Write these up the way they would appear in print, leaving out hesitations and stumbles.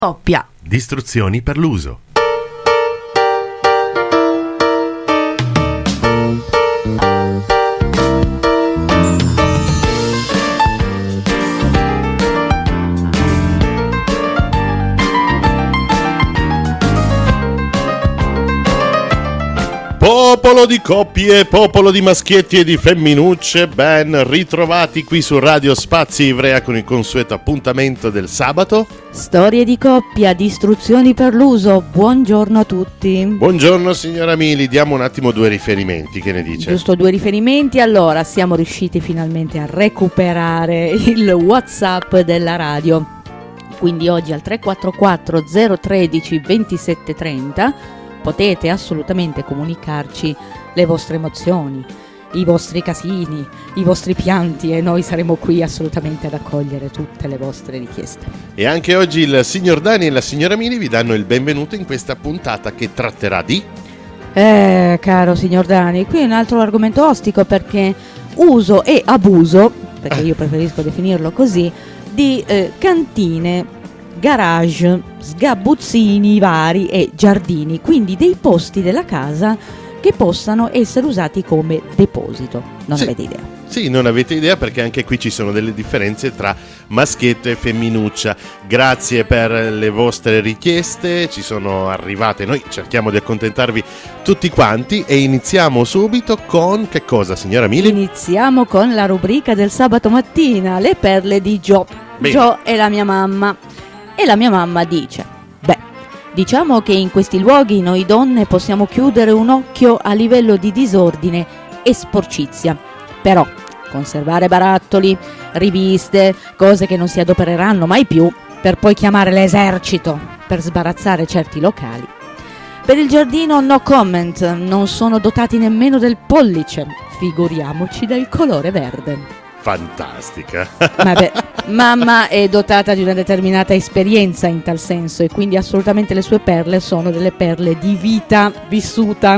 Coppia. Distruzioni per l'uso. Popolo di coppie, popolo di maschietti e di femminucce, ben ritrovati qui su Radio Spazi Ivrea con il consueto appuntamento del sabato. Storie di coppia, distruzioni per l'uso, buongiorno a tutti. Buongiorno signora Mili, diamo un attimo due riferimenti, che ne dice? Giusto, due riferimenti. Allora, siamo riusciti finalmente a recuperare il WhatsApp della radio, quindi oggi al 344 013 2730 potete assolutamente comunicarci le vostre emozioni, i vostri casini, i vostri pianti, e noi saremo qui assolutamente ad accogliere tutte le vostre richieste. E anche oggi il signor Dani e la signora Mili vi danno il benvenuto in questa puntata che tratterà di... Caro signor Dani, qui è un altro argomento ostico, perché uso e abuso, perché io preferisco definirlo così, di cantine, garage, sgabuzzini vari e giardini, quindi dei posti della casa che possano essere usati come deposito. Non avete idea? Sì, non avete idea, perché anche qui ci sono delle differenze tra maschietto e femminuccia. Grazie per le vostre richieste, ci sono arrivate, noi cerchiamo di accontentarvi tutti quanti e iniziamo subito con che cosa, signora Mili? Iniziamo con la rubrica del sabato mattina, le perle di Jo. Bene. Jo è la mia mamma. E la mia mamma dice: diciamo che in questi luoghi noi donne possiamo chiudere un occhio a livello di disordine e sporcizia, però conservare barattoli, riviste, cose che non si adopereranno mai più, per poi chiamare l'esercito per sbarazzare certi locali. Per il giardino no comment, non sono dotati nemmeno del pollice, figuriamoci del colore verde. Fantastica. Vabbè, mamma è dotata di una determinata esperienza in tal senso, e quindi assolutamente le sue perle sono delle perle di vita vissuta.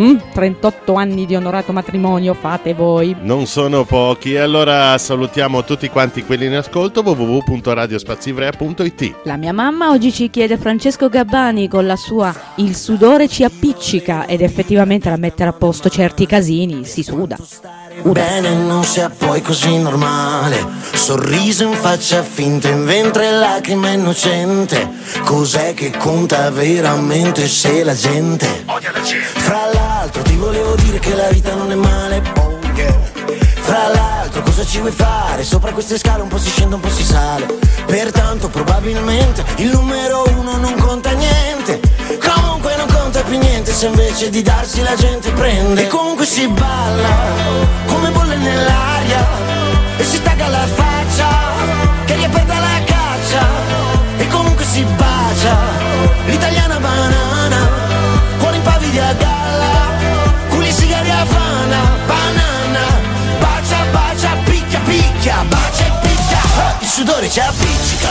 38 anni di onorato matrimonio, fate voi. Non sono pochi. Allora salutiamo tutti quanti quelli in ascolto. www.radiospazivrea.it. La mia mamma oggi ci chiede Francesco Gabbani con la sua "Il sudore ci appiccica", ed effettivamente la mettere a posto certi casini si suda. Bene, non sia poi così normale. Sorriso in faccia finta, in ventre lacrime innocente. Cos'è che conta veramente se la gente odia la gente? Fra l'altro ti volevo dire che la vita non è male. Oh yeah. Fra l'altro cosa ci vuoi fare? Sopra queste scale un po' si scende, un po' si sale. Pertanto probabilmente il numero uno non conta niente. Comunque non conta più niente se invece di darsi la gente prende. E comunque si balla come bolle nell'aria e si tagga la faccia che riaperta la caccia. E comunque si bacia l'italiana banana, cuori in pavi a galla, culi sigari a Havana, banana. Bacia, bacia, picchia, picchia, bacia e picchia. Il sudore ci appiccica,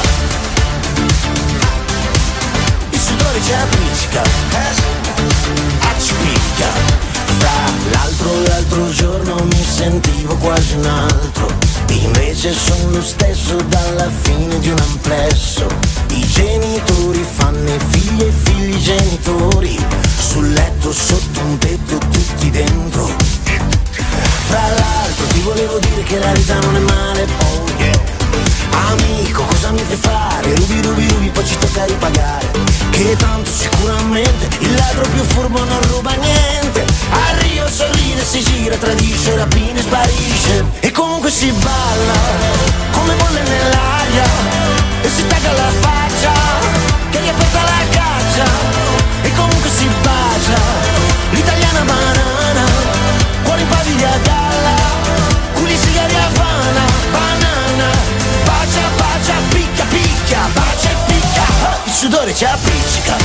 il sudore ci appiccica, ci picchia. Fra l'altro giorno mi sentivo quasi un altro, invece sono lo stesso dalla fine di un amplesso. I genitori fanno i figli e i figli genitori, sul letto sotto un tetto tutti dentro. Fra l'altro ti volevo dire che la vita non è male, oh yeah. Amico, cosa mi fai fare? Rubi, rubi, rubi, poi ci tocca ripagare. Che tanto sicuramente il ladro più furbo non ruba niente. A Rio sorride, si gira, tradisce, rapina e sparisce. E comunque si balla come bolle nell'aria e si tagga la faccia che riaperta la caccia. E comunque si bacia l'italiana banana, cuori in pavi a galla, culi sigari a Havana, banana. Bacia, bacia, picchia, picchia, bacia e picchia. Il sudore ci appiccica,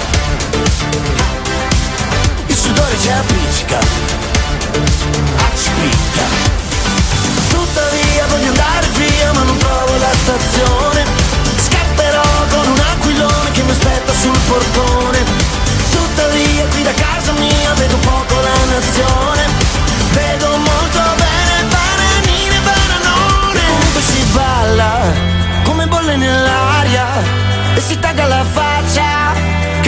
il sudore ci appiccica, ci picchia. Tuttavia voglio andare via ma non trovo la stazione. Scapperò con un aquilone che mi aspetta sul portone. Tuttavia qui da casa mia vedo poco la nazione. Vedo molto bene bananine, bananone. E comunque si balla come bolle nell'aria e si tagga la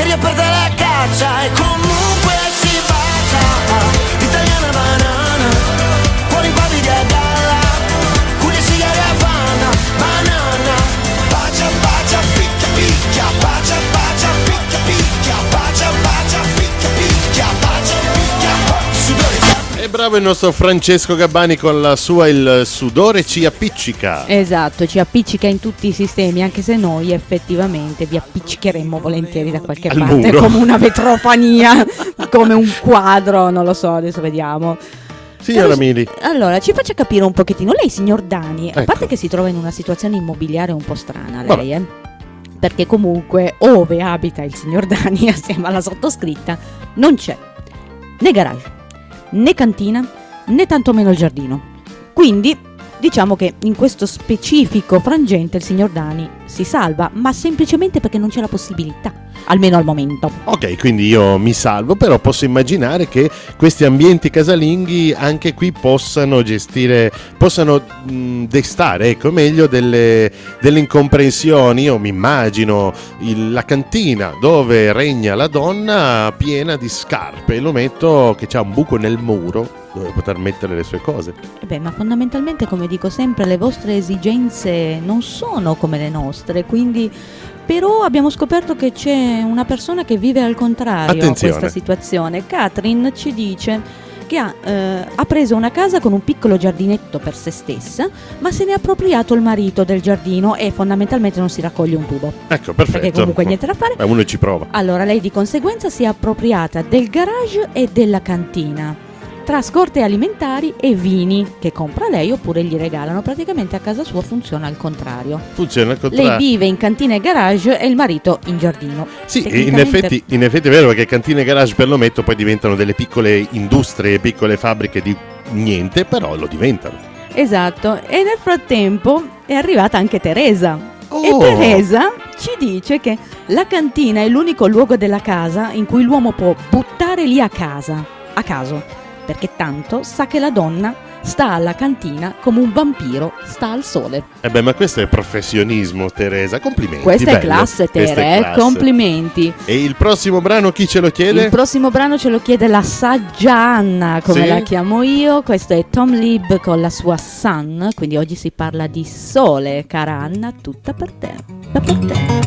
riaperta la caccia e comunque si bacia. Italiana banana, fuori babi di galla, cuore sigari Havana, banana. Bacia, bacia, picchia, picchia, bacia, bacia, picchia, picchia, bacia, bacia, picchia, picchia, bacia, picchia, sudore. E bravo il nostro Francesco Gabbani con la sua Il sudore ci appiccica. Esatto, ci appiccica in tutti i sistemi, anche se noi effettivamente vi appiccicheremmo volentieri da qualche Al parte, muro. come una vetrofania, come un quadro, non lo so, adesso vediamo. Signora Mili. Allora, ci faccia capire un pochettino, lei signor Dani, a Ecco. parte che si trova in una situazione immobiliare un po' strana, Vabbè. lei, perché comunque ove abita il signor Dani assieme alla sottoscritta non c'è né garage, né cantina, né tantomeno il giardino. Quindi diciamo che in questo specifico frangente il signor Dani si salva, ma semplicemente perché non c'è la possibilità, almeno al momento. Ok, quindi io mi salvo, però posso immaginare che questi ambienti casalinghi anche qui possano gestire, possano destare, ecco, meglio delle incomprensioni. Io mi immagino la cantina dove regna la donna piena di scarpe, lo metto che c'ha un buco nel muro dove poter mettere le sue cose. Ma fondamentalmente, come dico sempre, le vostre esigenze non sono come le nostre, quindi però abbiamo scoperto che c'è una persona che vive al contrario a Attenzione. questa situazione. Catherine ci dice che ha preso una casa con un piccolo giardinetto per se stessa, ma se ne è appropriato il marito del giardino e fondamentalmente non si raccoglie un tubo. Ecco, perfetto. Perché comunque niente da fare. Uno ci prova. Allora lei di conseguenza si è appropriata del garage e della cantina, tra scorte alimentari e vini che compra lei oppure gli regalano. Praticamente a casa sua funziona al contrario. Funziona al contrario. Lei vive in cantina e garage e il marito in giardino. Sì, Tecnicamente- in effetti è vero, perché cantine e garage per l'ometto poi diventano delle piccole industrie, piccole fabbriche di niente, però lo diventano. Esatto, e nel frattempo è arrivata anche Teresa. E Oh. Teresa ci dice che la cantina è l'unico luogo della casa in cui l'uomo può buttare lì a caso, perché tanto sa che la donna sta alla cantina come un vampiro sta al sole. Ma questo è professionismo, Teresa, complimenti. Questa è bello. classe, Questa è Tere, classe. complimenti. E il prossimo brano chi ce lo chiede? Il prossimo brano ce lo chiede la saggia Anna, come Sì? la chiamo io. Questo è Tom Lib con la sua Sun, quindi oggi si parla di sole, cara Anna, tutta per te. Da per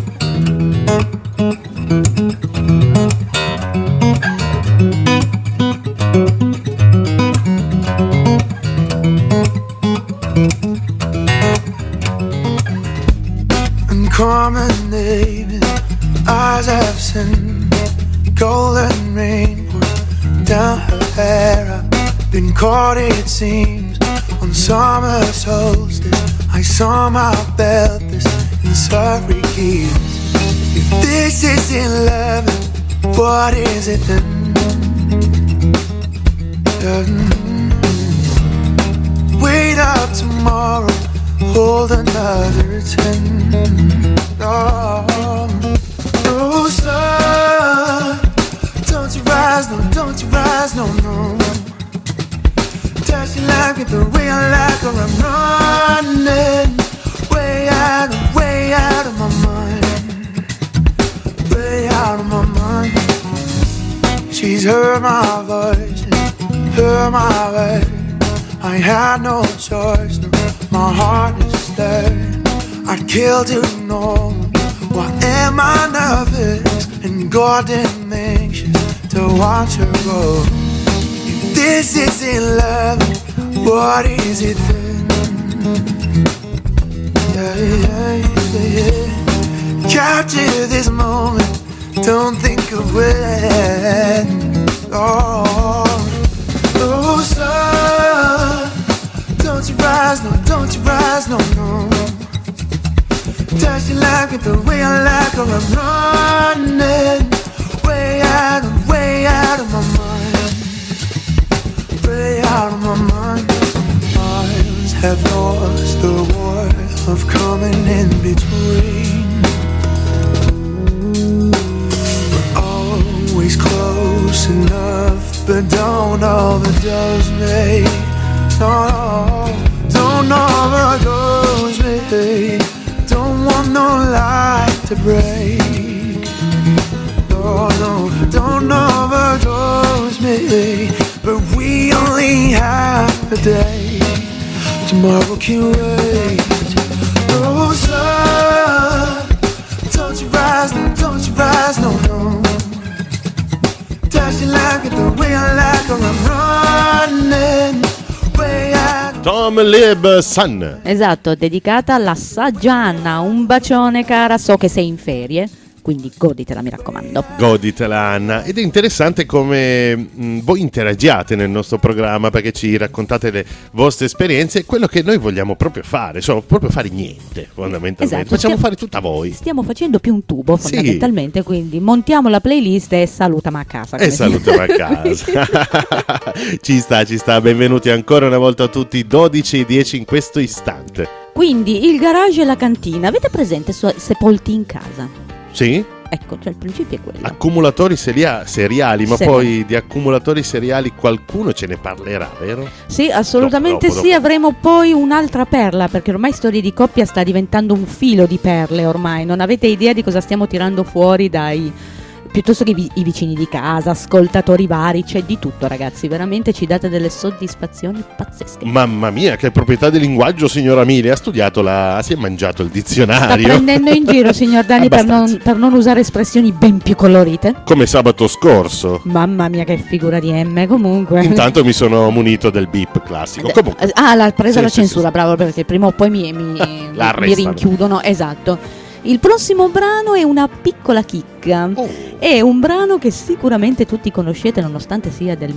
te. Uncommon name, eyes have seen golden rain pours down her hair. I've been caught, it seems, on summer solstice. I somehow felt this in Surrey Keys. If this isn't love, what is it then? Wait up tomorrow, hold another 10. Oh, sun, don't you rise, no, don't you rise, no, no. Touch you like it the way I like her, I'm running way out of my mind, way out of my mind. She's heard my voice, heard my words. I had no choice, no, my heart is stirred. I'd kill to know, why am I nervous and goddamn anxious to watch her go? If this isn't love, what is it then? Yeah. Capture this moment, don't think of when. Oh, sun, don't you rise, no, don't you rise, no, no. Touch you like it the way I like her, I'm running way out of my mind, way out of my mind. Minds have lost the war of coming in between. We're always close enough, but don't overdose me. No, don't overdose me. Don't want no light to break. No, but we only have a day. Tomorrow can wait. Oh, sun, don't you rise, no, don't you rise, no, no. Dash you like it the way I like her, I'm running way out. Tom Lib Sun. Esatto, dedicata alla saggia Anna. Un bacione cara, so che sei in ferie, quindi goditela, mi raccomando. Goditela Anna. Ed è interessante come voi interagiate nel nostro programma, perché ci raccontate le vostre esperienze e quello che noi vogliamo proprio fare, cioè proprio fare niente fondamentalmente. Esatto, Facciamo fare tutto a voi. Stiamo facendo più un tubo Sì. fondamentalmente, quindi montiamo la playlist e salutami a casa. E salutiamo a casa. Ci sta. Benvenuti ancora una volta a tutti. 12:10 in questo istante. Quindi il garage e la cantina, avete presente sepolti in casa? Sì? Ecco, cioè il principio è quello. Accumulatori seriali, ma Sì. poi di accumulatori seriali qualcuno ce ne parlerà, vero? Sì, assolutamente Dopo. sì, avremo poi un'altra perla, perché ormai Storie di coppia sta diventando un filo di perle ormai, non avete idea di cosa stiamo tirando fuori piuttosto che i vicini di casa, ascoltatori vari, c'è di tutto ragazzi, veramente ci date delle soddisfazioni pazzesche. Mamma mia, che proprietà di linguaggio, signora Mili. Ha studiato si è mangiato il Sta dizionario. prendendo in giro, signor Dani, per non usare espressioni ben più colorite. Come sabato scorso. Mamma mia, che figura di M, comunque. Intanto mi sono munito del beep classico. Comunque. L'ha presa Sì, la sì, censura, sì. bravo, perché prima o poi mi La mi arrestano. rinchiudono, esatto. Il prossimo brano è una piccola chicca. Oh. È un brano che sicuramente tutti conoscete, nonostante sia del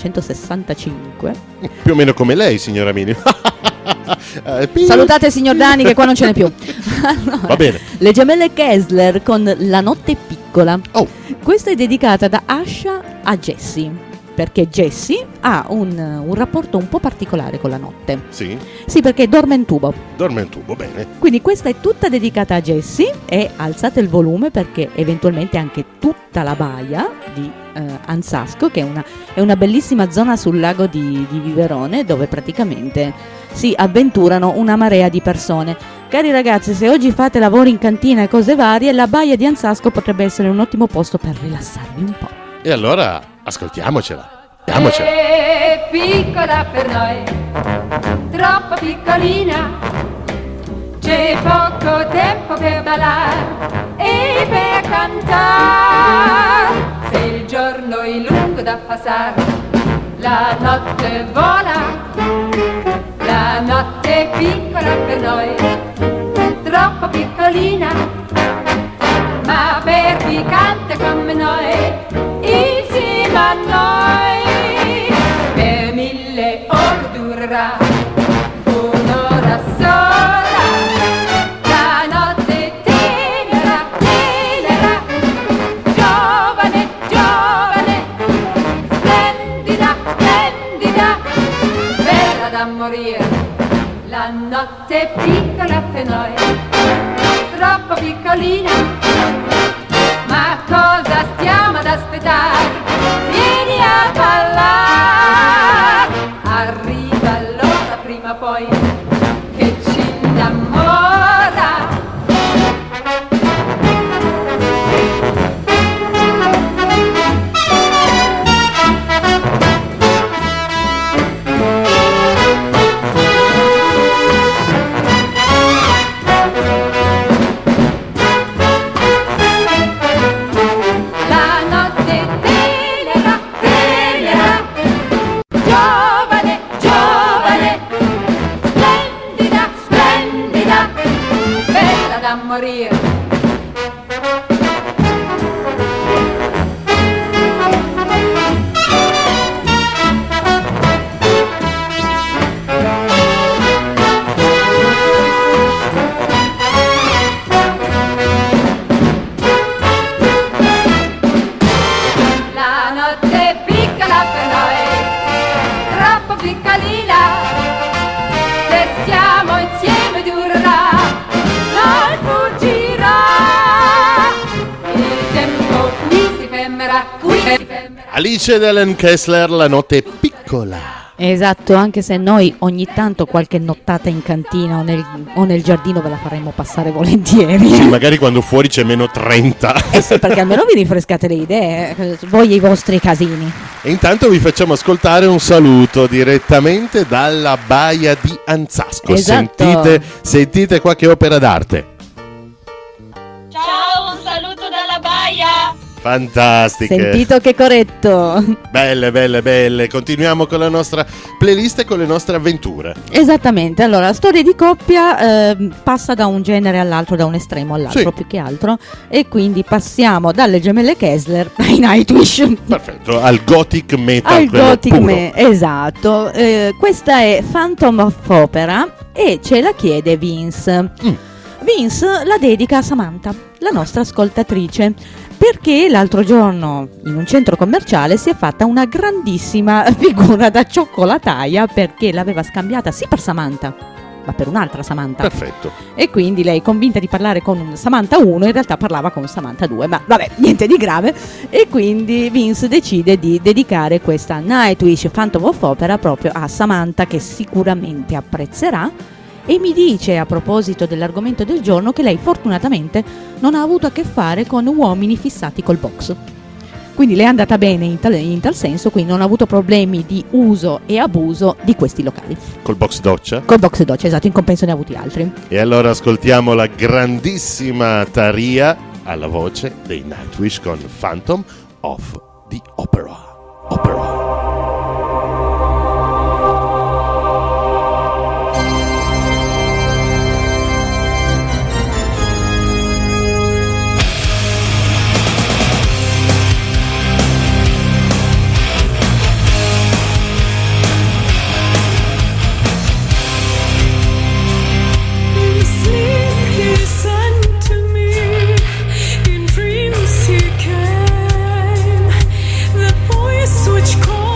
1965. Più o meno come lei, signora Mili. Salutate il signor Dani che qua non ce n'è più. Allora, Va bene. Le gemelle Kessler con La notte piccola. Oh. Questa è dedicata da Asha a Jessie, perché Jessie ha un rapporto un po' particolare con la notte. Sì, Sì, perché dorme in tubo. dorme in tubo, bene. Quindi questa è tutta dedicata a Jessie, e alzate il volume perché eventualmente anche tutta la baia di Ansasco, che è una bellissima zona sul lago di Viverone, dove praticamente si avventurano una marea di persone. Cari ragazzi, se oggi fate lavori in cantina e cose varie, la baia di Ansasco potrebbe essere un ottimo posto per rilassarvi un po'. E allora ascoltiamocela. Diamocela. È piccola per noi, troppo piccolina, c'è poco tempo per ballare e per cantare. Se il giorno è lungo da passare, la notte vola, la notte è piccola per noi, troppo piccolina, ma per chi canta come noi, insieme a noi, per 1000 ore durerà, un'ora sola, la notte tenera, giovane, giovane, splendida, splendida, bella da morire, la notte è piccola per noi, troppo piccolina, ma cosa stiamo ad aspettare? Vieni a ballare, arriva l'ora prima o poi che ci innamora. Giovane, giovane, splendida, splendida, bella da morire. La notte è piccola per noi, troppo piccolina, se stiamo insieme durerà, non fuggirà, il tempo qui si fermerà, qui si fermerà. Alice ed Helen Kessler, La notte è piccola. Esatto, anche se noi ogni tanto qualche nottata in cantina o nel giardino ve la faremo passare volentieri. Sì, magari quando fuori c'è meno 30. Eh sì, perché almeno vi rinfrescate le idee, voi e i vostri casini. E intanto vi facciamo ascoltare un saluto direttamente dalla baia di Anzasco. Esatto. Sentite qua che opera d'arte. Ciao, un saluto dalla baia! Fantastiche. Sentito che corretto. Belle. Continuiamo con la nostra playlist e con le nostre avventure. Esattamente, allora la storia di coppia passa da un genere all'altro, da un estremo all'altro, Sì. più che altro, e quindi passiamo dalle gemelle Kessler ai Nightwish. Perfetto, al gothic metal. Al quello gothic puro. esatto. Questa è Phantom of Opera e ce la chiede Vince. Vince la dedica a Samantha, la nostra ascoltatrice, perché l'altro giorno in un centro commerciale si è fatta una grandissima figura da cioccolataia perché l'aveva scambiata sì per Samantha, ma per un'altra Samantha. Perfetto. E quindi lei, convinta di parlare con Samantha 1, in realtà parlava con Samantha 2, ma vabbè, niente di grave. E quindi Vince decide di dedicare questa Nightwish Phantom of Opera proprio a Samantha, che sicuramente apprezzerà. E mi dice, a proposito dell'argomento del giorno, che lei fortunatamente non ha avuto a che fare con uomini fissati col box. Quindi le è andata bene in tal senso, quindi non ha avuto problemi di uso e abuso di questi locali. Col box doccia. Col box doccia, esatto, in compenso ne ha avuti altri. E allora ascoltiamo la grandissima Tharia alla voce dei Nightwish con Phantom of the Opera. Dreams he came, the voice which called.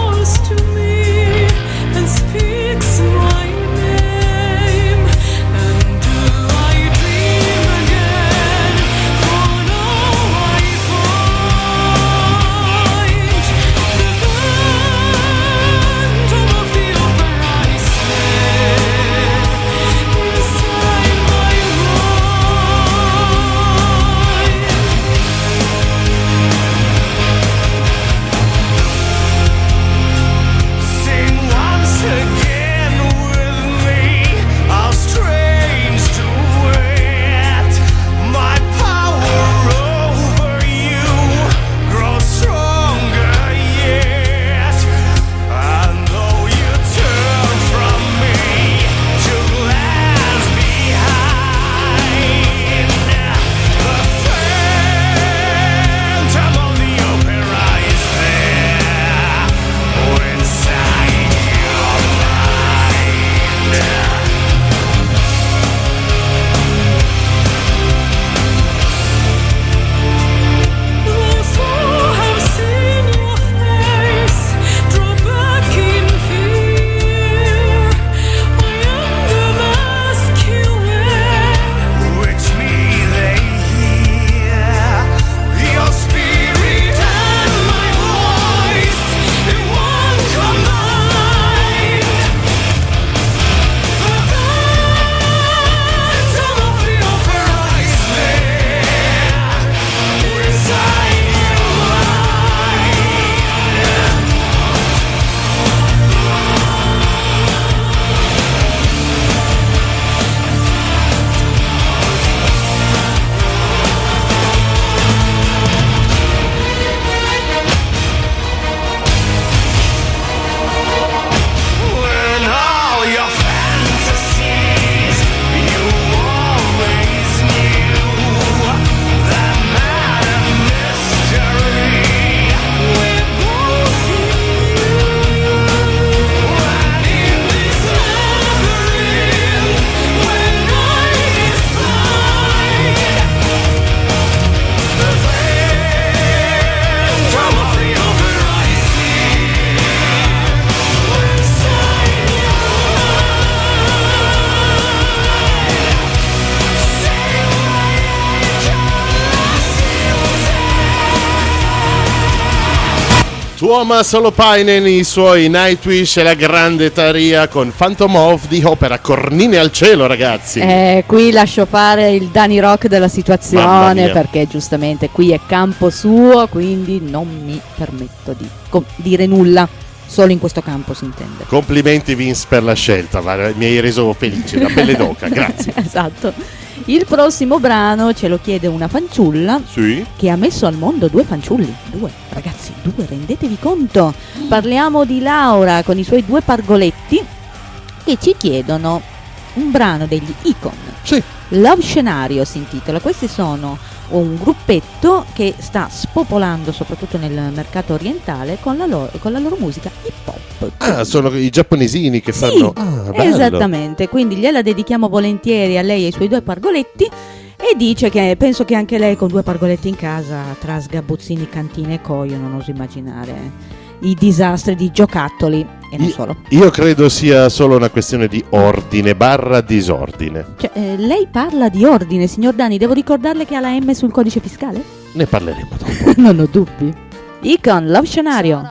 Tuomas Holopainen, i suoi Nightwish e la grande Taria con Phantom of the Opera, cornine al cielo ragazzi. Qui lascio fare il Dani Rock della Mamma situazione mia. perché giustamente qui è campo suo, quindi non mi permetto di dire nulla, solo in questo campo si intende. Complimenti Vince per la scelta, mi hai reso felice, la pelle d'oca, grazie. Esatto. Il prossimo brano ce lo chiede una fanciulla Sì? che ha messo al mondo 2 fanciulli. 2, ragazzi, 2, rendetevi conto. Parliamo di Laura con i suoi 2 pargoletti che ci chiedono un brano degli Icon. Sì. Love Scenario si intitola. Questi sono un gruppetto che sta spopolando soprattutto nel mercato orientale con la loro musica hip hop. Ah, sono i giapponesini che Sì, fanno... Ah, bello. esattamente, quindi gliela dedichiamo volentieri a lei e ai suoi 2 pargoletti e dice che penso che anche lei con 2 pargoletti in casa tra sgabuzzini, cantine e coio non oso immaginare i disastri di giocattoli e non solo. Io credo sia solo una questione di ordine / disordine. Cioè, lei parla di ordine, signor Dani, devo ricordarle che ha la M sul codice fiscale? Ne parleremo dopo. Non ho dubbi. Icon, Love Scenario.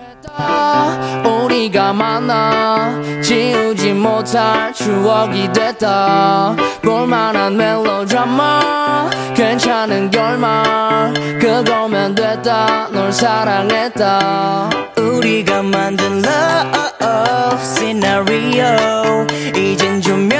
우리가 만나 지우지 못할 추억이 됐다 볼만한 멜로드라마 괜찮은 결말 그거면 됐다 널 사랑했다 우리가 만든 love scenario 이젠 조명이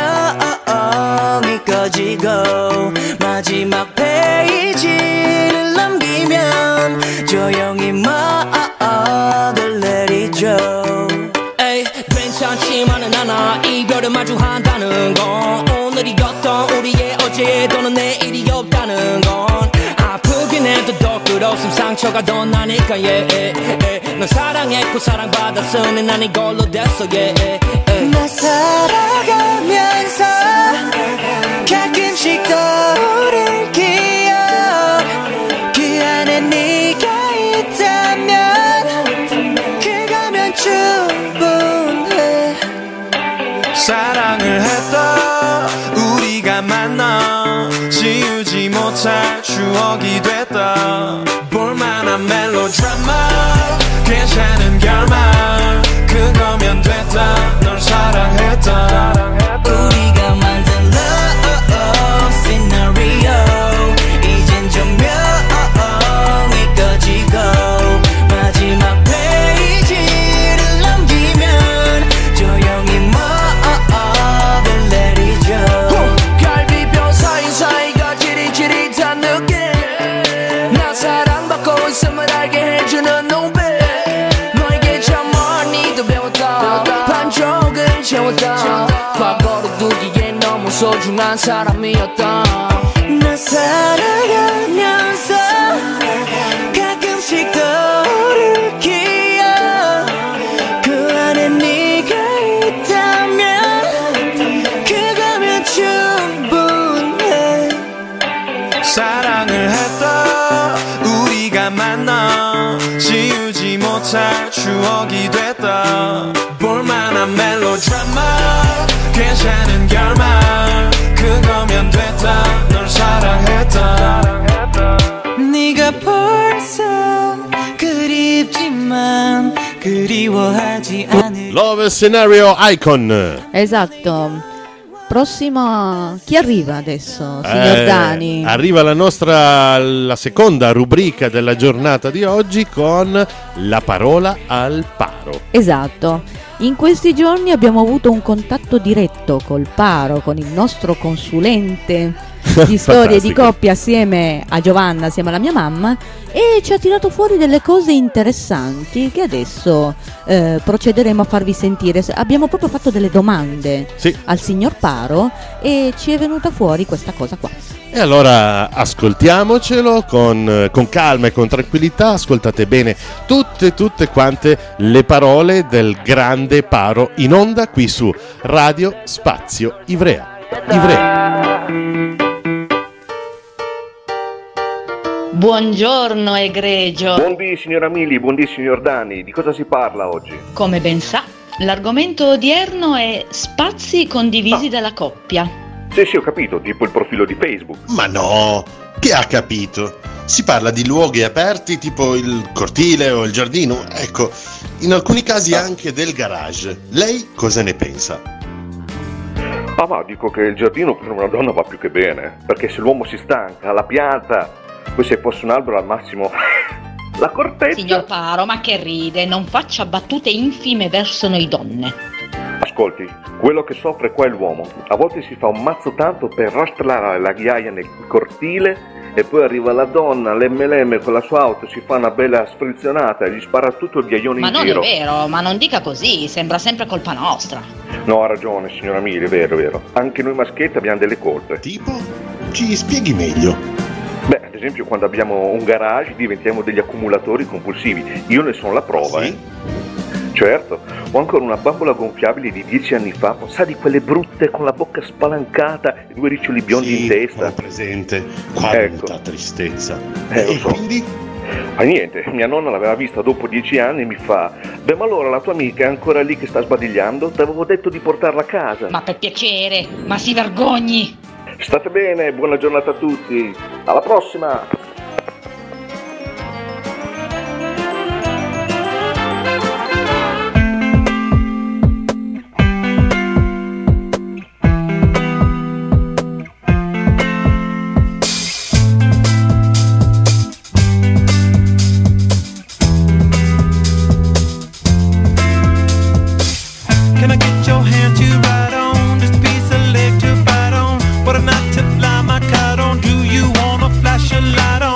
꺼지고 마지막 페이지를 넘기면 조용히 막을 내리죠 에이 괜찮지만은 않아 이별을 마주한다는 건 오늘이었던 우리의 어제 또는 내일이 없다는 건 아프긴 해도 더 끝없음 상처가 더 나니까 널 사랑했고 사랑받았으니 난 이걸로 됐어 나 살아가면서 가끔씩 떠오를 기억 그 안에 네가 있다면 그거면 충분해 사랑을 했다 우리가 만나 지우지 못할 추억이 됐다 볼만한 멜로드라마 괜찮은 결말 그거면 됐다 널 사랑했다 우리가 만든 love scenario 이젠 조명이 꺼지고 마지막 페이지를 넘기면 조용히 막을 내리죠 갈비뼈 사이사이가 지릿지릿한 느낌 나 사랑받고 있음을 알게 해주는 노래 너에게 참 많이도 배웠다 반쪽은 채웠다 과거를 두기에 너무 소중한 사람이었다 나 살아가면서 가끔씩 떠오를 기억 그 안에 네가 있다면 그거면 충분해 사랑을 했다 우리가 만나 지우지 못할 추억이 됐다 볼만한 멜로드라마 괜찮은 결말 그거면 됐다 널 사랑했다 네가 벌써 그립지만 그리워하지 않을 Love Scenario Icon. Esatto. Prossimo, chi arriva adesso, signor Dani? Arriva la seconda rubrica della giornata di oggi con la parola al paro. Esatto. In questi giorni abbiamo avuto un contatto diretto col paro, con il nostro consulente di storie di Fantastico. coppia assieme a Giovanna, assieme alla mia mamma, e ci ha tirato fuori delle cose interessanti che adesso procederemo a farvi sentire. Abbiamo proprio fatto delle domande Sì. al signor Paro e ci è venuta fuori questa cosa qua. E allora ascoltiamocelo con calma e con tranquillità, ascoltate bene tutte quante le parole del grande Paro in onda qui su Radio Spazio Ivrea. Buongiorno egregio. Buondì signora Mili, buondì signor Dani, di cosa si parla oggi? Come ben sa, l'argomento odierno è spazi condivisi dalla coppia. Sì, ho capito, tipo il profilo di Facebook. Ma no, che ha capito? Si parla di luoghi aperti tipo il cortile o il giardino, ecco, in alcuni casi anche del garage. Lei cosa ne pensa? Ma dico che il giardino per una donna va più che bene, perché se l'uomo si stanca, la pianta, poi se fosse un albero al massimo la corteccia. Signor Paro, ma che ride, non faccia battute infime verso noi donne. Ascolti, quello che soffre qua è l'uomo. A volte si fa un mazzo tanto per rastrellare la ghiaia nel cortile e poi arriva la donna, l'MLM con la sua auto, si fa una bella sfrizionata e gli spara tutto il ghiaione Ma in non giro. è vero, ma non dica così, sembra sempre colpa nostra. No, ha ragione signora Miri, è vero. Anche noi maschietti abbiamo delle colpe. Tipo? Ci spieghi meglio. Beh, ad esempio quando abbiamo un garage diventiamo degli accumulatori compulsivi. Io ne sono la prova, Sì? Certo, ho ancora una bambola gonfiabile di 10 anni fa, sa di quelle brutte con la bocca spalancata e 2 riccioli biondi in testa. Ho presente. Quanta Ecco. tristezza. Lo E so. quindi? Ma niente, mia nonna l'aveva vista dopo 10 anni e mi fa: beh, ma allora la tua amica è ancora lì che sta sbadigliando? Ti avevo detto di portarla a casa. Ma per piacere, ma si vergogni. State bene, buona giornata a tutti. Alla prossima! Can I get your hand to ride on this piece of leg to bite on? What a night to fly my kite on. Do you wanna flash a light on?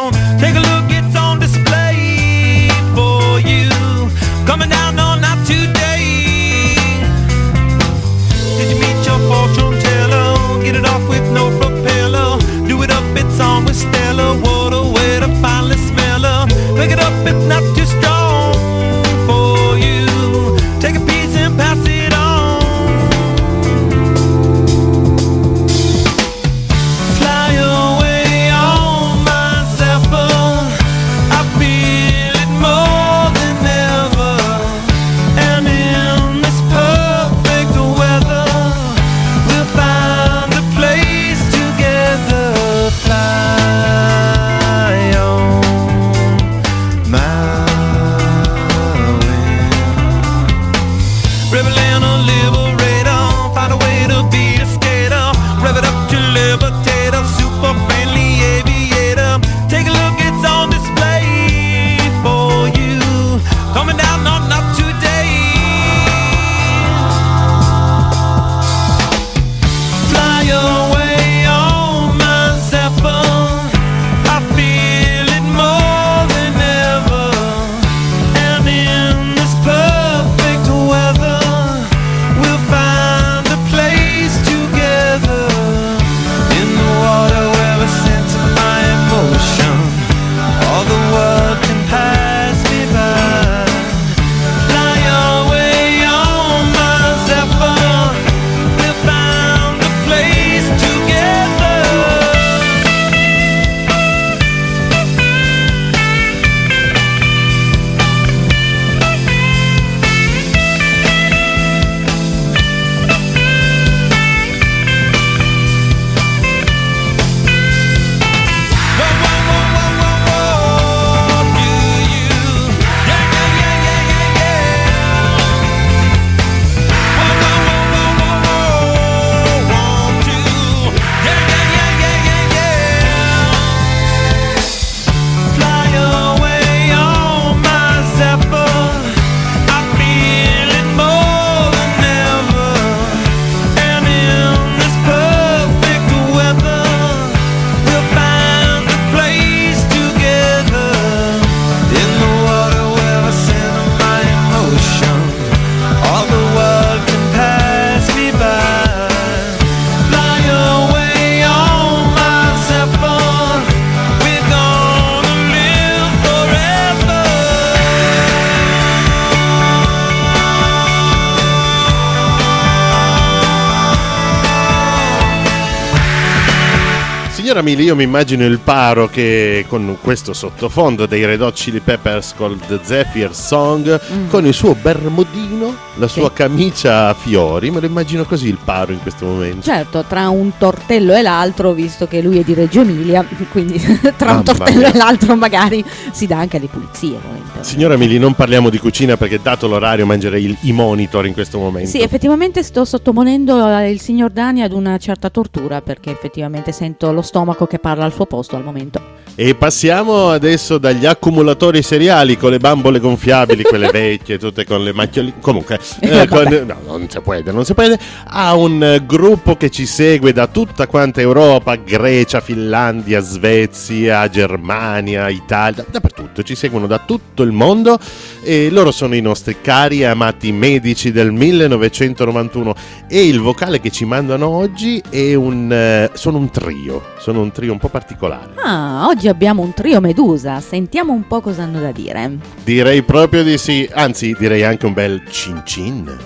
Signora Mili, io mi immagino il paro che con questo sottofondo dei Red Hot Chili Peppers col The Zephyr Song, con il suo bermudino, la sua camicia a fiori, me lo immagino così il paro in questo momento. Certo, tra un tortello e l'altro, visto che lui è di Reggio Emilia, quindi tra un Mamma tortello mia. e l'altro magari si dà anche le pulizie. volendo. Signora Mili, non parliamo di cucina perché dato l'orario mangerei i monitor in questo momento. Sì, effettivamente sto sottoponendo il signor Dani ad una certa tortura, perché effettivamente sento lo stomaco che parla al suo posto al momento. E passiamo adesso dagli accumulatori seriali con le bambole gonfiabili, quelle vecchie, tutte con le macchioline. Comunque, no, non si può, a un gruppo che ci segue da tutta quanta Europa, Grecia, Finlandia, Svezia, Germania, Italia, dappertutto, ci seguono da tutto il mondo e loro sono i nostri cari e amati medici del 1991 e il vocale che ci mandano oggi è sono un trio un po' particolare. Ah, oggi abbiamo un trio Medusa, sentiamo un po' cosa hanno da dire. Direi proprio di sì, anzi direi anche un bel cin cin.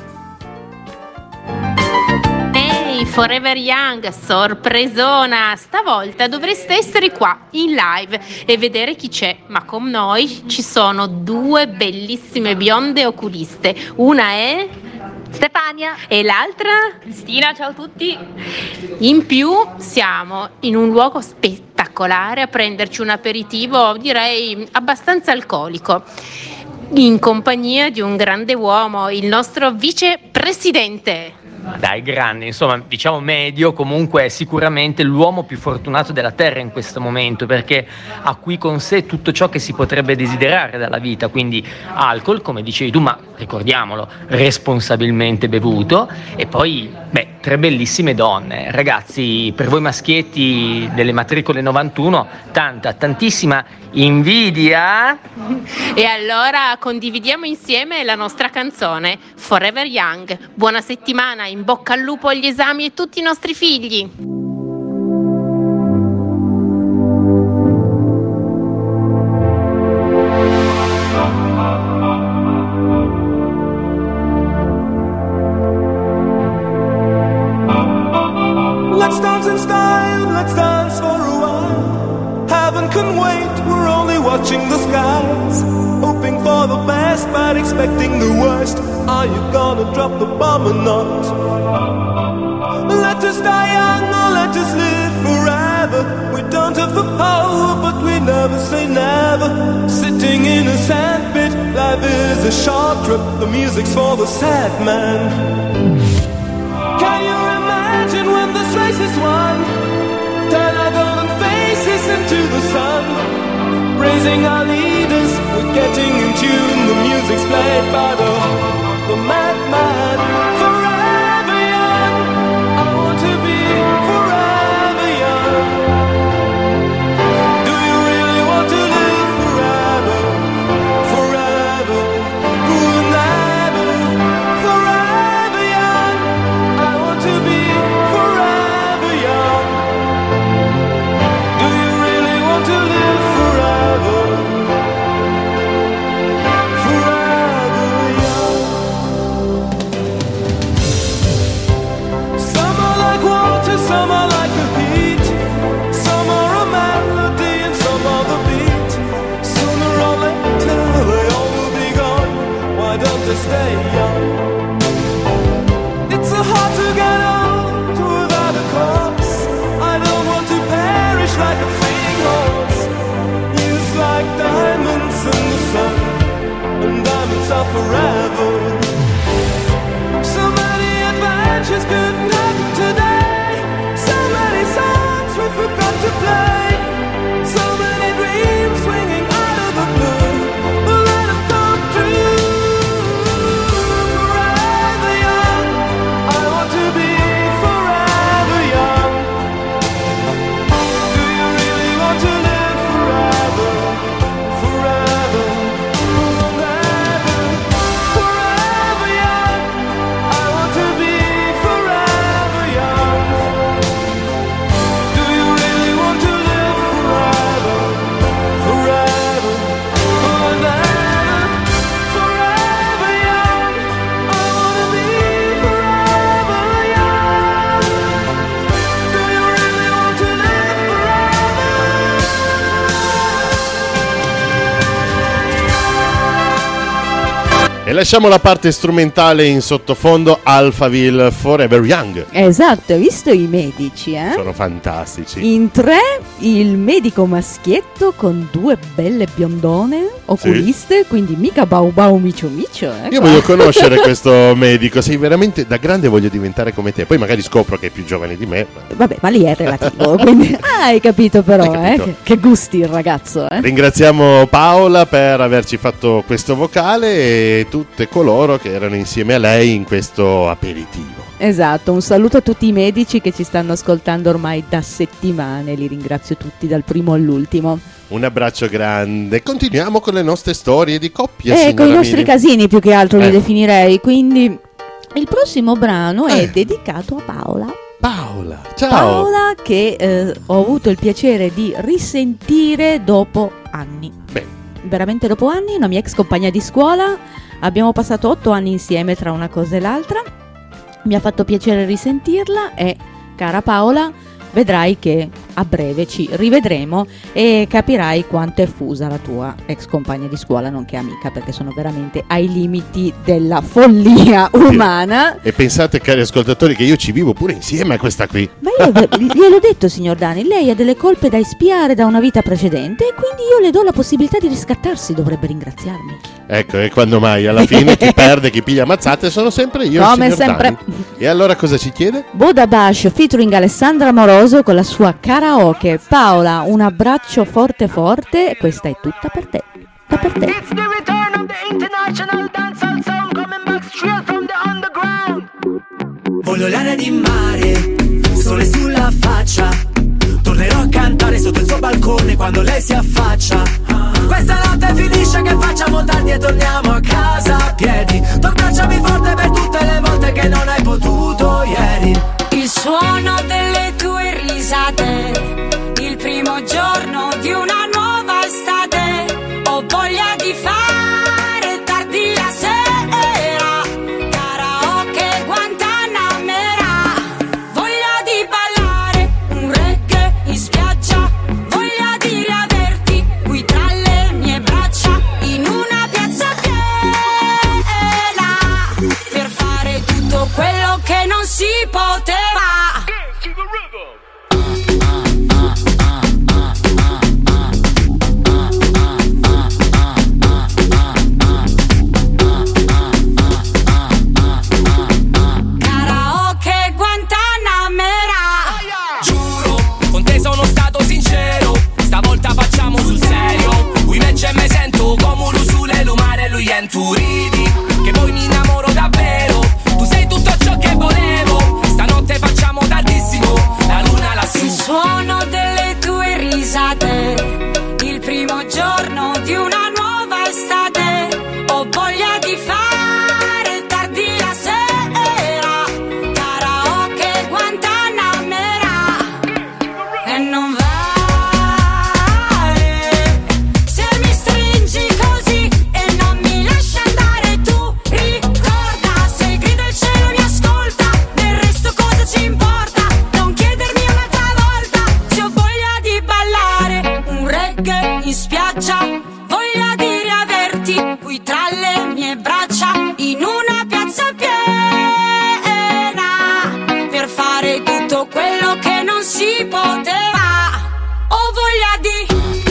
Ehi, Forever Young, sorpresona! Stavolta dovreste essere qua, in live, e vedere chi c'è. Ma con noi ci sono due bellissime bionde oculiste. Una è... Stefania. E l'altra? Cristina, ciao a tutti. In più siamo in un luogo spettacolare a prenderci un aperitivo, direi abbastanza alcolico, in compagnia di un grande uomo, il nostro vicepresidente. Dai, grande, insomma, diciamo medio, comunque è sicuramente l'uomo più fortunato della Terra in questo momento, perché ha qui con sé tutto ciò che si potrebbe desiderare dalla vita, quindi alcol, come dicevi tu, ma ricordiamolo, responsabilmente bevuto, e poi, tre bellissime donne. Ragazzi, per voi maschietti delle matricole 91, tantissima invidia. E allora condividiamo insieme la nostra canzone Forever Young. Buona settimana, in bocca al lupo agli esami e tutti i nostri figli. Let's dance in style, let's dance for a while. Heaven can wait, we're only watching the skies. Hoping for the best, but expecting the worst. Are you gonna drop the bomb or not? Let us die young or let us live forever. We don't have the power, but we never say never. Sitting in a sandpit, life is a short trip. The music's for the sad man. Can you imagine when this race is won? Turn our golden faces into the sun. Praising our leaders, we're getting in tune. The music's played by the madman. Forever young, I want to be forever young. Do you really want to live forever? Forever, forever, forever young. I want to be forever young. Do you really want to live forever? Forever young. Some are like water, some are like the heat. Some are a melody and some are the beat. Sooner or later they all will be gone. Why don't they stay young? It's so hard to get old without a cause. I don't want to perish like a fleeing horse. Youth like diamonds in the sun, and diamonds are forever. So many adventures couldn't happen today. So many songs we forgot to play. So many dreams swinging out of the blue. But let them come true. Forever young, I want to be forever young. Do you really want to live forever? Forever, forever, forever young. I want to be forever E lasciamo la parte strumentale in sottofondo, Alphaville Forever Young. Esatto, hai visto i medici, eh? Sono fantastici. In 3 il medico maschietto con 2 belle biondone, oculiste, quindi mica bau bau micio micio. Io voglio conoscere questo medico, sei veramente da grande, voglio diventare come te. Poi magari scopro che è più giovane di me. Vabbè, ma lì è relativo, quindi hai capito però, che gusti il ragazzo, eh? Ringraziamo Paola per averci fatto questo vocale e tutte coloro che erano insieme a lei in questo aperitivo. Esatto, un saluto a tutti i medici che ci stanno ascoltando ormai da settimane, li ringrazio tutti dal primo all'ultimo. Un abbraccio grande. Continuiamo con le nostre storie di coppia, con i nostri casini più che altro li definirei, quindi il prossimo brano è dedicato a Paola. Paola, ciao! Paola che ho avuto il piacere di risentire dopo anni. Veramente dopo anni, una mia ex compagna di scuola, abbiamo passato 8 anni insieme tra una cosa e l'altra, mi ha fatto piacere risentirla e, cara Paola, vedrai che a breve ci rivedremo e capirai quanto è fusa la tua ex compagna di scuola, nonché amica, perché sono veramente ai limiti della follia umana. E pensate, cari ascoltatori, che io ci vivo pure insieme a questa qui. Ma io gliel'ho detto, signor Dani, lei ha delle colpe da espiare da una vita precedente e quindi io le do la possibilità di riscattarsi, dovrebbe ringraziarmi. Ecco, e quando mai alla fine chi perde, chi piglia mazzate sono sempre io, come signor sempre. Dani. E allora cosa ci chiede? Boda Bash featuring Alessandra Moroso con la sua karaoke. Paola, un abbraccio forte forte, questa è tutta per te. Tutta per te. It's the return of the international dancehall sound coming back straight from the underground. Voglio l'aria di mare, sole sulla faccia. Tornerò a cantare sotto il suo balcone quando lei si affaccia. Questa notte finisce che facciamo tardi e torniamo a casa a piedi. Tu abbracciami forte per tutte le volte che non hai potuto ieri. Il suono delle tue risate, il primo giorno di una nuova estate. Ho voglia di fare tardi la sera, karaoke Guantanamera. Voglia di ballare un reggae in spiaggia, voglia di riaverti qui tra le mie braccia in una piazza piena, per fare tutto quello che non si poteva. Karaoke Guantanamera. Giuro, con te sono stato sincero, stavolta facciamo sul serio. Lui me ce me sento come un sulle lumare, lui è in tu ridi, che poi mi innamoro davvero. Tu sei tutto ciò che volevo, stanotte facciamo tardissimo, la luna lassù. Il suono delle tue risate, il primo giorno di una nuova estate. Ho voglia di fare tardi la sera, karaoke Guantanamera. E non vale se mi stringi così e non mi lasci andare. Tu ricorda, se grida il cielo mi ascolta, del resto cosa ci importa? Non chiedermi un'altra volta se ho voglia di ballare un reggae in spiaggia, voglia di riaverti qui tra le mie braccia in una piazza piena, per fare tutto quello che non si poteva. Ho voglia di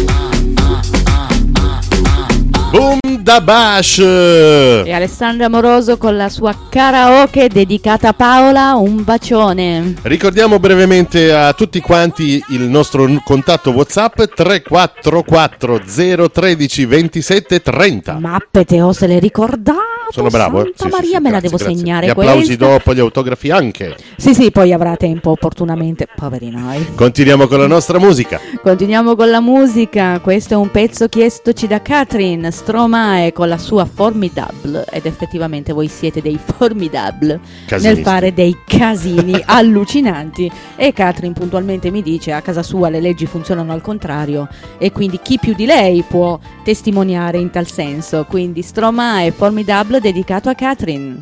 Boom da Bash! E Alessandra Moroso con la sua karaoke dedicata a Paola, un bacione. Ricordiamo brevemente a tutti quanti il nostro contatto WhatsApp 344 013 27 30. Mappe Teo se le ricordato. Sono bravo, Santa Sì, Maria, sì, me la grazie, devo grazie. segnare Gli applausi questa. dopo, gli autografi anche. Sì, poi avrà tempo opportunamente. Poveri noi. Continuiamo con la nostra musica. Continuiamo con la musica. Questo è un pezzo chiestoci da Catherine Stromae con la sua Formidable. Ed effettivamente voi siete dei formidable Casinisti. nel fare dei casini allucinanti. E Catherine puntualmente mi dice: a casa sua le leggi funzionano al contrario, e quindi chi più di lei può testimoniare in tal senso. Quindi Stromae Formidable dedicato a Catherine.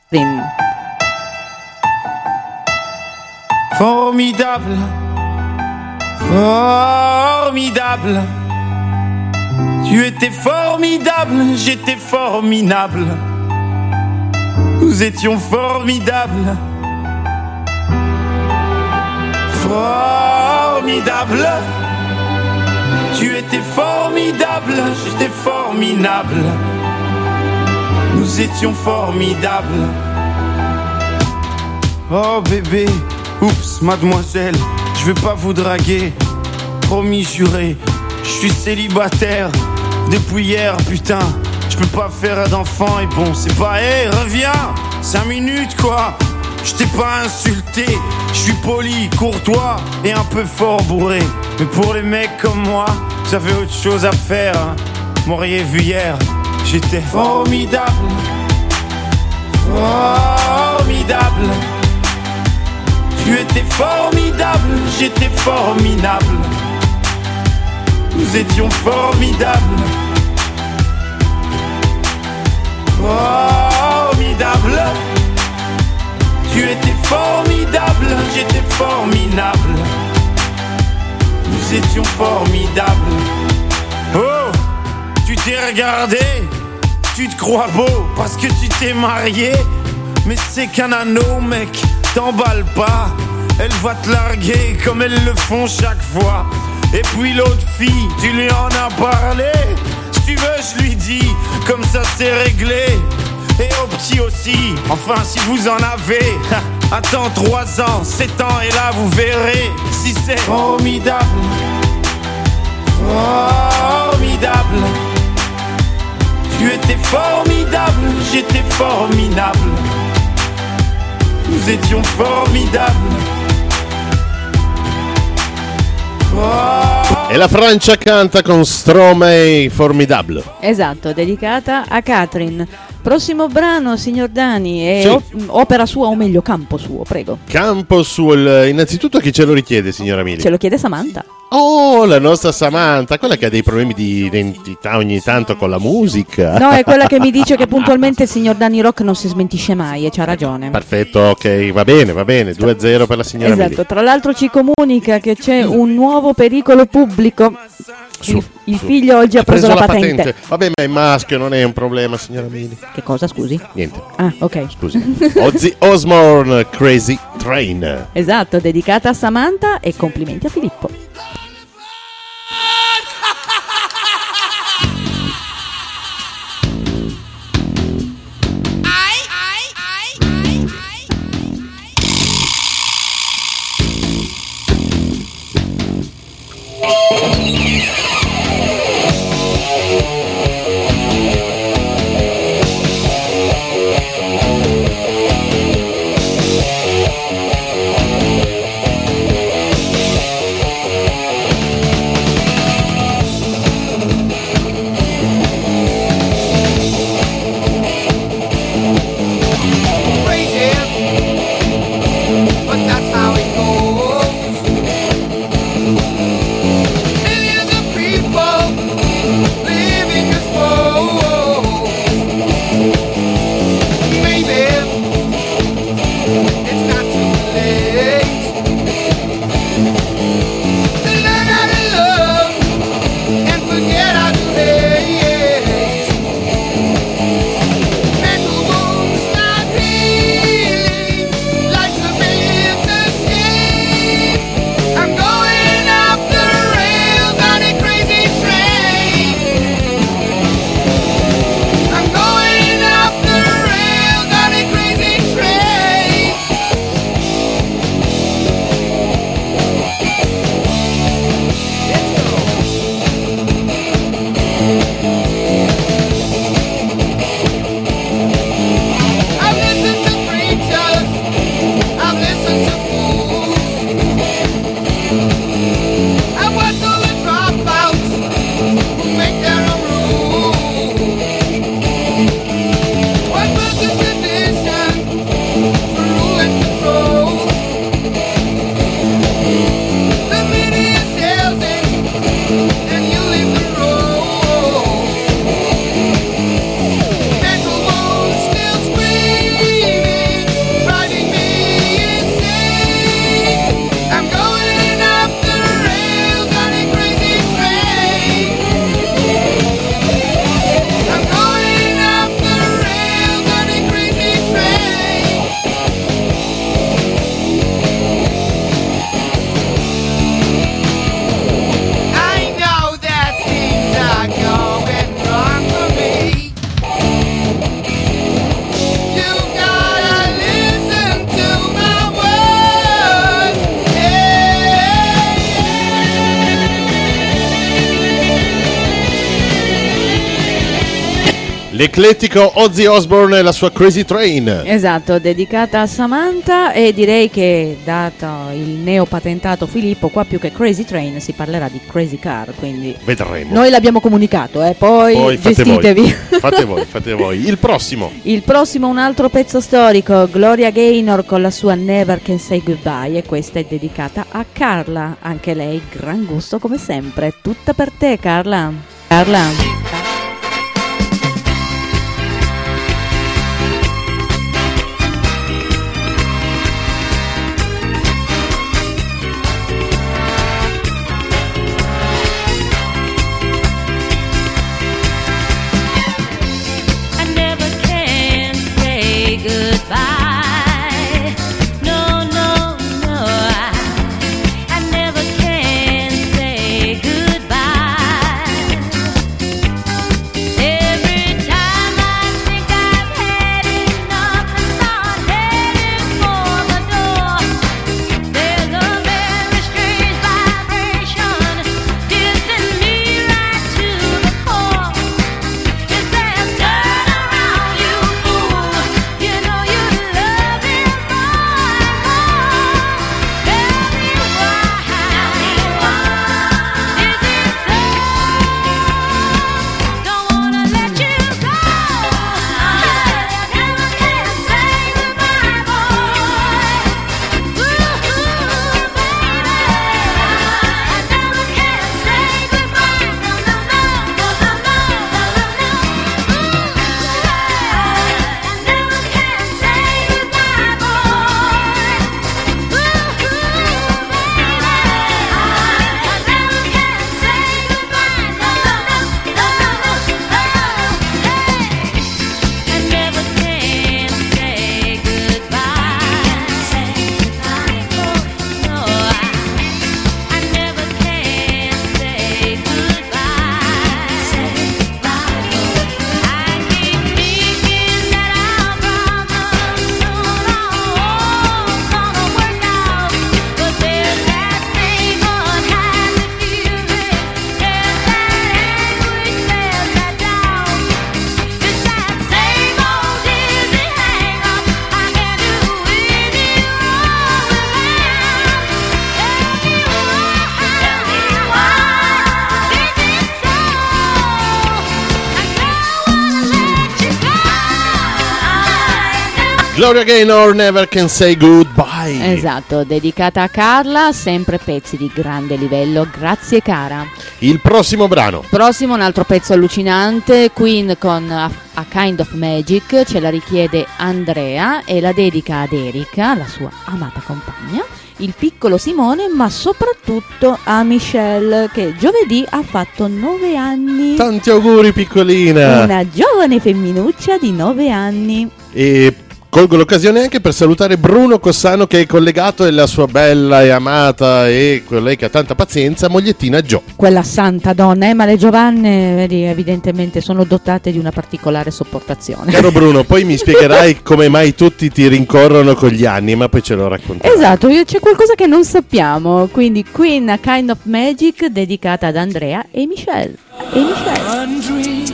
Formidable, formidable. Tu étais formidable, j'étais formidable. Nous étions formidables. Formidable. Tu étais formidable, j'étais formidable. Nous étions formidables. Oh bébé, oups, mademoiselle, je vais pas vous draguer. Promis, juré, je suis célibataire depuis hier, putain. Je peux pas faire d'enfant et bon, c'est pas, hey, reviens, 5 minutes quoi. Je t'ai pas insulté, je suis poli, courtois et un peu fort bourré. Mais pour les mecs comme moi, vous avez autre chose à faire, hein. M'auriez vu hier, j'étais formidable. Formidable. Tu étais formidable, j'étais formidable. Nous étions formidables. Formidable. Tu étais formidable, j'étais formidable. Nous étions formidables. Oh, tu t'es regardé, tu te crois beau parce que tu t'es marié. Mais c'est qu'un anneau, mec, t'emballe pas. Elle va te larguer comme elles le font chaque fois. Et puis l'autre fille, tu lui en as parlé. Si tu veux, je lui dis, comme ça c'est réglé. Et au petit aussi, enfin si vous en avez. Attends 3 ans, 7 ans et là vous verrez si c'est formidable. Formidable. Tu étais formidable, j'étais formidable. Nous étions formidables. E la Francia canta con Stromae, Formidable. Esatto, dedicata a Catherine. Prossimo brano, signor Dani, è Sì. opera sua, o meglio campo suo, prego. Campo innanzitutto chi ce lo richiede, signora Mili? Ce lo chiede Samantha. Oh, la nostra Samantha, quella che ha dei problemi di identità ogni tanto con la musica. No, è quella che mi dice che puntualmente il signor Dani Rock non si smentisce mai e c'ha ragione. Perfetto, ok, va bene, 2-0 per la signora Mili. Esatto, tra l'altro ci comunica che c'è un nuovo pericolo pubblico. Il figlio oggi ha preso la patente. Vabbè, ma è maschio, non è un problema, signora Mili. Che cosa, scusi? Niente. Ah, ok. Scusi. Ozzy Osbourne, Crazy Train. Esatto, dedicata a Samantha e complimenti a Filippo. L'eclettico Ozzy Osbourne e la sua Crazy Train. Esatto, dedicata a Samantha, e direi che dato il neopatentato Filippo, qua più che Crazy Train si parlerà di Crazy Car, quindi vedremo. Noi l'abbiamo comunicato, poi gestitevi. Fate voi. Il prossimo Un altro pezzo storico, Gloria Gaynor con la sua Never Can Say Goodbye, e questa è dedicata a Carla, anche lei gran gusto come sempre, tutta per te Carla. Gloria Gaynor, Never Can Say Goodbye. Esatto, dedicata a Carla, sempre pezzi di grande livello, grazie cara. Il prossimo brano. Un altro pezzo allucinante, Queen con A Kind of Magic, ce la richiede Andrea e la dedica ad Erika, la sua amata compagna, il piccolo Simone, ma soprattutto a Michelle, che giovedì ha fatto 9 anni. Tanti auguri piccolina. Una giovane femminuccia di 9 anni. E colgo l'occasione anche per salutare Bruno Cossano, che è collegato, e la sua bella e amata e colei che ha tanta pazienza, mogliettina Jo. Quella santa donna, ma le Giovanne, vedi, evidentemente sono dotate di una particolare sopportazione. Caro Bruno, poi mi spiegherai come mai tutti ti rincorrono con gli anni, ma poi ce lo racconterai. Esatto, c'è qualcosa che non sappiamo, quindi Queen, A Kind of Magic, dedicata ad Andrea e Michelle. One dream,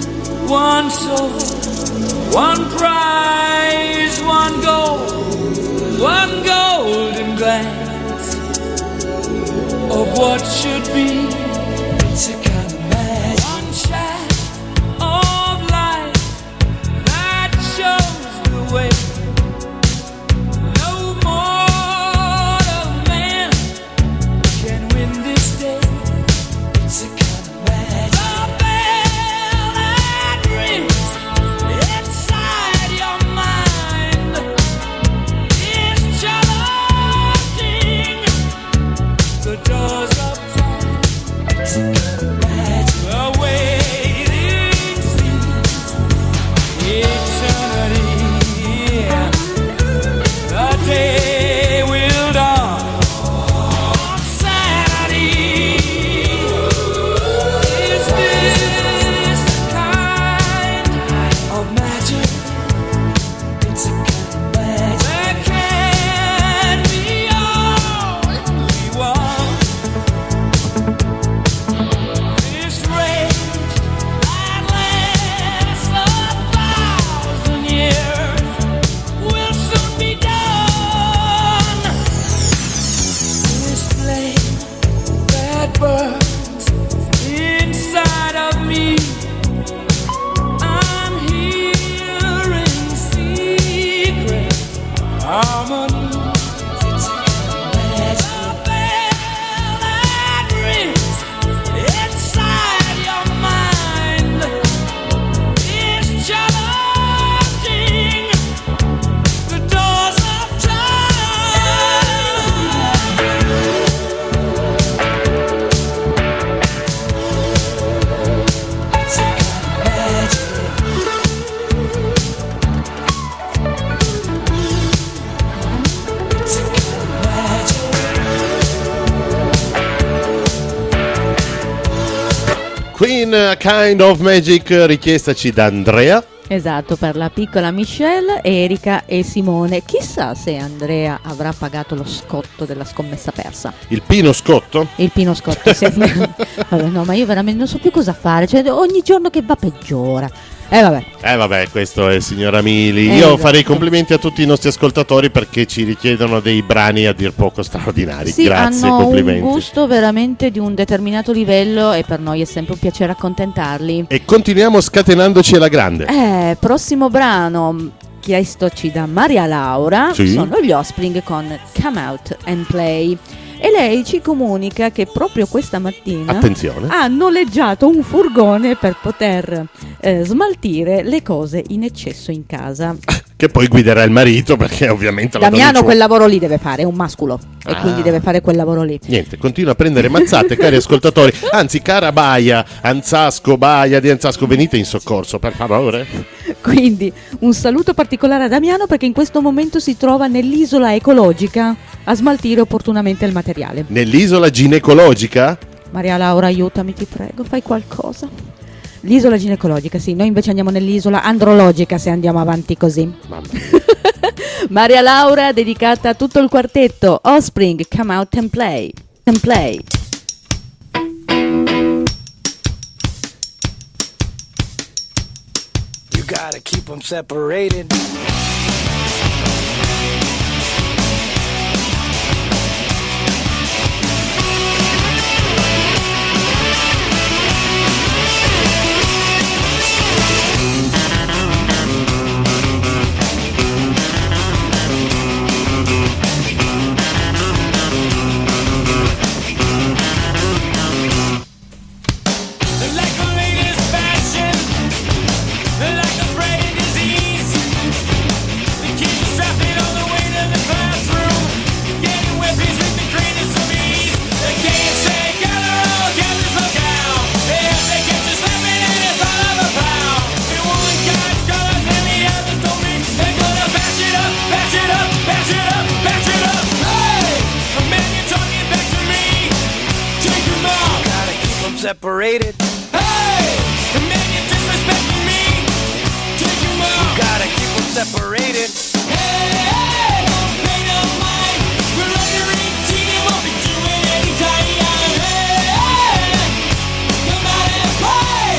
one soul, one prize, one golden glance of what should be. It's a kind of magic. One shine of light that shows the way. No mortal man can win this day. It's a kind of magic. The bell that rings inside your mind is challenging the doors of time. A Kind of Magic, richiestaci da Andrea. Esatto, per la piccola Michelle, Erika e Simone. Chissà se Andrea avrà pagato lo scotto della scommessa persa. Il Pino Scotto? Il Pino Scotto, sì. Vabbè, no, ma io veramente non so più cosa fare, cioè ogni giorno che va peggiora. Vabbè, questo è signora Mili. Io farei complimenti a tutti i nostri ascoltatori perché ci richiedono dei brani a dir poco straordinari. Sì, grazie, hanno complimenti. un gusto veramente di un determinato livello e per noi è sempre un piacere accontentarli. E continuiamo scatenandoci alla grande. Prossimo brano chiestoci da Maria Laura, sì, sono gli Offspring con Come Out and Play. E lei ci comunica che proprio questa mattina ha noleggiato un furgone per poter smaltire le cose in eccesso in casa. Che poi guiderà il marito perché ovviamente Damiano quel lavoro lì deve fare, è un masculo e quindi deve fare quel lavoro lì. Niente, continua a prendere mazzate cari ascoltatori. Anzi, cara Baia di Anzasco, venite in soccorso per favore. Quindi un saluto particolare a Damiano perché in questo momento si trova nell'isola ecologica a smaltire opportunamente il materiale. Nell'isola ginecologica? Maria Laura, aiutami, ti prego, fai qualcosa. L'isola ginecologica, sì, noi invece andiamo nell'isola andrologica se andiamo avanti così. Maria Laura dedicata a tutto il quartetto Offspring, Come Out and Play. You gotta keep them separated. Separated. Hey, the man you're disrespecting me. Take him out. You gotta keep them separated. Hey, don't pay no mind. We're under 18 and won't be doing any time. Hey, come out and play.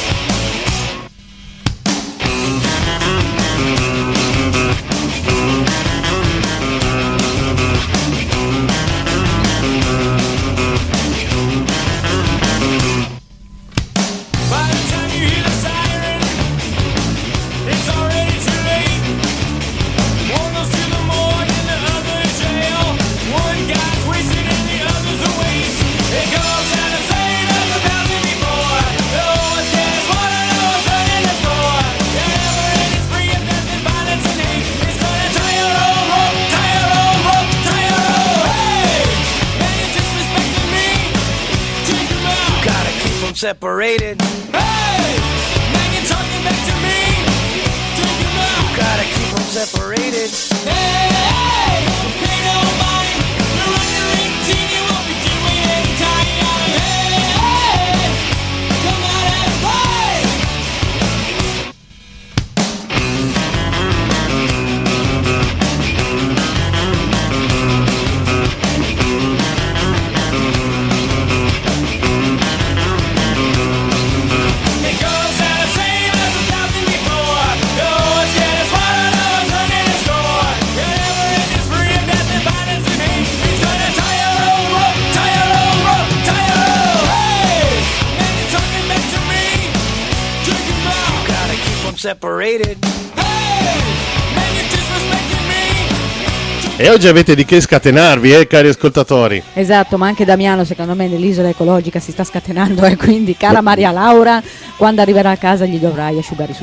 Separated. Hey, man, you're talking back to me. Take him out. You gotta keep them separated. Hey, don't pay no mind. You're under 18, you won't be doing any time. Hey, come out and play. Separated. Hey, man, you're disrespecting me. E oggi avete di che scatenarvi, cari ascoltatori. Esatto, ma anche Damiano secondo me nell'isola ecologica si sta scatenando e quindi cara Maria Laura, quando arriverà a casa gli dovrai asciugare i sudori.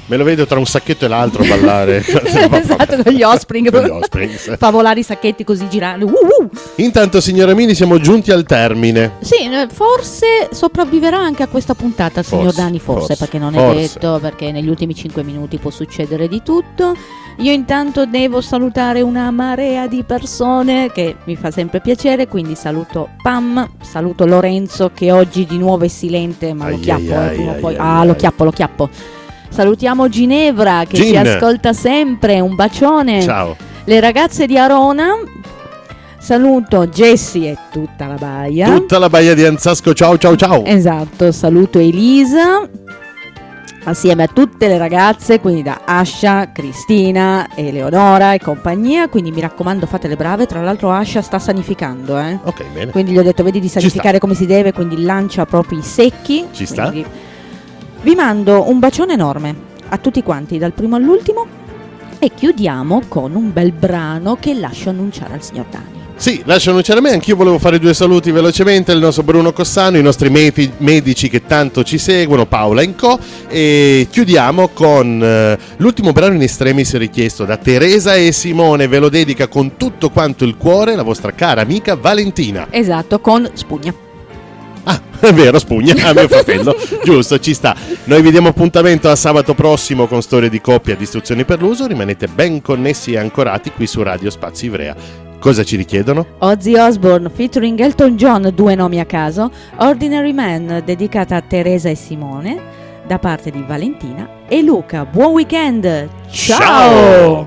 Me lo vedo tra un sacchetto e l'altro ballare. Esatto, con gli Offspring. Con gli Offspring. Favolare i sacchetti così girando. Intanto, signora Mini, siamo giunti al termine. Sì, forse sopravviverà anche a questa puntata il signor Dani, forse, perché non è detto, perché negli ultimi 5 minuti può succedere di tutto. Io intanto devo salutare una marea di persone che mi fa sempre piacere, quindi saluto Pam, saluto Lorenzo che oggi di nuovo è silente, ma lo chiappo, lo chiappo. Salutiamo Ginevra che ci ascolta sempre, un bacione. Ciao. Le ragazze di Arona. Saluto Jessie e tutta la baia. Tutta la baia di Anzasco, ciao ciao ciao. Esatto, saluto Elisa assieme a tutte le ragazze, quindi da Ascia, Cristina, Eleonora e compagnia, quindi mi raccomando fate le brave. Tra l'altro Ascia sta sanificando, Ok, bene. quindi gli ho detto vedi di sanificare come si deve, quindi lancia proprio i secchi. Ci sta. Vi mando un bacione enorme a tutti quanti, dal primo all'ultimo, e chiudiamo con un bel brano che lascio annunciare al signor Dani. Sì, lascio annunciare a me, anch'io volevo fare 2 saluti velocemente, il nostro Bruno Cossano, i nostri medici che tanto ci seguono, Paola e Co, e chiudiamo con l'ultimo brano in extremis richiesto da Teresa e Simone, ve lo dedica con tutto quanto il cuore la vostra cara amica Valentina. Esatto, con Spugna. Ah, è vero, Spugna, a mio fratello, giusto, ci sta. Noi vi diamo appuntamento a sabato prossimo con storie di coppia e istruzioni per l'uso, rimanete ben connessi e ancorati qui su Radio Spazio Ivrea. Cosa ci richiedono? Ozzy Osbourne featuring Elton John, 2 nomi a caso, Ordinary Man, dedicata a Teresa e Simone, da parte di Valentina e Luca. Buon weekend! Ciao!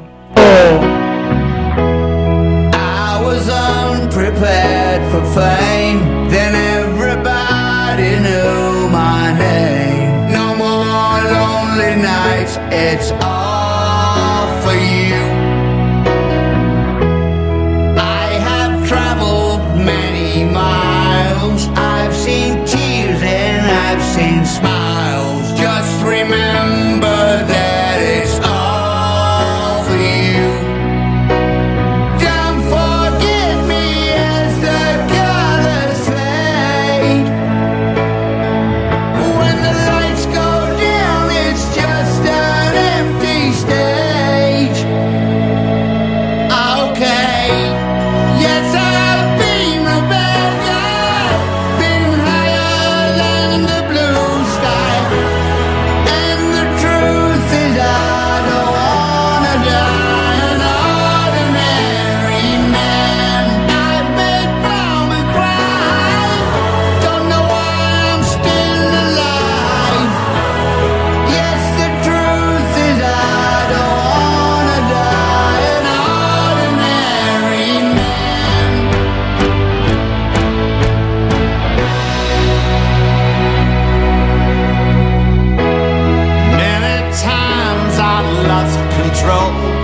I was unprepared for fame, then everybody knew my name. No more lonely nights, it's all for you. Miles, I've seen tears and I've seen smiles. Just remember that it's all for you. Don't forget me as the colors fade. When the lights go down, it's just an empty stage. Okay, yes, I've been a bad guy, been higher than the blue sky, and the truth is I don't wanna die an ordinary man. I've made mama cry, don't know why I'm still alive. Yes, the truth is I don't wanna die an ordinary man. Many times I lost control.